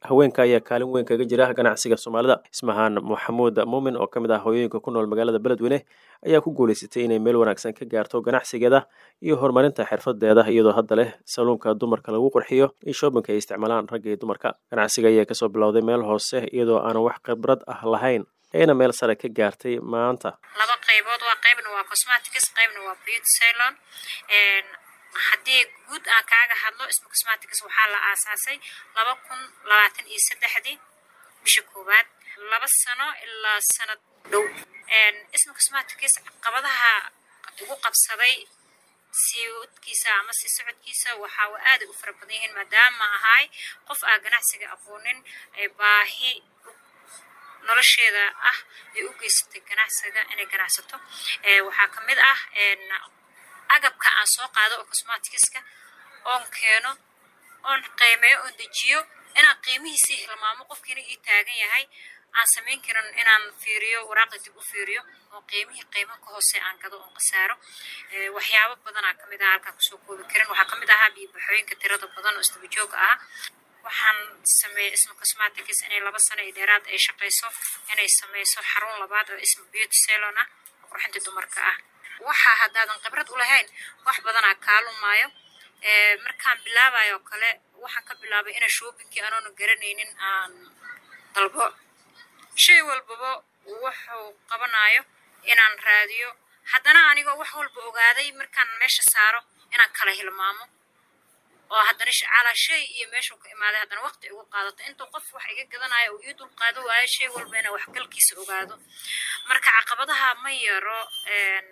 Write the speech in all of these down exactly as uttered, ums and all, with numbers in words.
haweenka ayaa kaalin weyn kaga jira ganacsiga Soomaalida. Ismahaan Maxamuud Muumin oo kamid ah hooyooyinka ku nool magaalada Beledweyne ayaa ku guuleysatay inay meel wanaagsan ka gaarto ganacsigeeda iyo horumarinta xirfadeeda iyadoo hadda leh saluunka dumarka lagu qurxiyo iyo shopping ay isticmaalaan rag iyo dumarka. Ganacsiga ayaa kasoo bilowday meel hoose iyadoo aan wax khibrad ah lahayn ayna meel sare ka gaartay maanta. laba qaybood waa qaybna waa cosmetics qaybna waa beauty salon. een haddii guud aan kaaga hadlo isma cosmetics waxaa la aasaasay laba kun labaatan iyo saddex bisha koowaad laba sano ilaa sanad dhow. een isma cosmetics caqabadaha ugu qabsaday siwadkiisa ama si socodkiisa waxa uu aad u fara badan yahay maadaama ahay qof aan ganacsiga aqoonin ay baahi nolosheeda ah ay u geysatay ganacsiga inay ganacsato. ee waxaa kamid ah een agabka aan soo qaado oo cosmeticska oon keeno oon qiimeeyo oon dejiyo inaan qiimihiisa hilmaamo qofkiina ii taagan yahay aan samayn karin inaan fiiriyo waraaqda dib u fiiriyo oo qiimihii qiimo ka hoose aan gado oon qasaaro. ee waxyaabo badan aa kamid ah halkaan kusoo koobi karin waxaa kamid ahaa biyo-baxooyinka tirada badan oo isdaba joog ah. waxaan sameeyay isma cosmetics inay laba sano iyo dheeraad ay shaqayso inay sameyso xarun labaad oo isma beauty salon ah oo qurxinta dumarka ah. waxa haddaadan khibrad u lahayn wax badanaa kaalumaayo. ee markaan bilaabayo kale waxaan ka bilaabay inaan shoppingkii anoona garanaynin aan dalbo shay walbaba wuxuu qabanayo inaan raadiyo haddana anigoo wax walba ogaaday markaan meesha saaro inaan kala hilmaamo oo haddana cala shay iyo meeshuu ka imaaday haddana waqti ugu qaadato intuu qof wax iga gadanayo uu ii dul qaado waayo shay walba inaan wax galkiisa ogaado. marka caqabadaha ma yaro een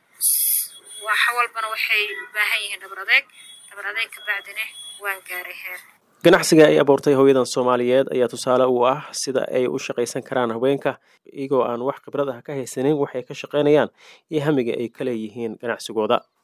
wax walbana waxay u baahan yihiin dhabar adeeg dhabar adeeg ka bacdina waan gaaray heer. ganacsiga ay abuurtay hooyadan Soomaaliyeed ayaa tusaale u ah sida ay u shaqaysan karaan haweenka iyagoo aan wax khibrad ah ka haysanin waxay ka shaqeynayaan iyo hamiga ay ka leeyihiin ganacsigooda.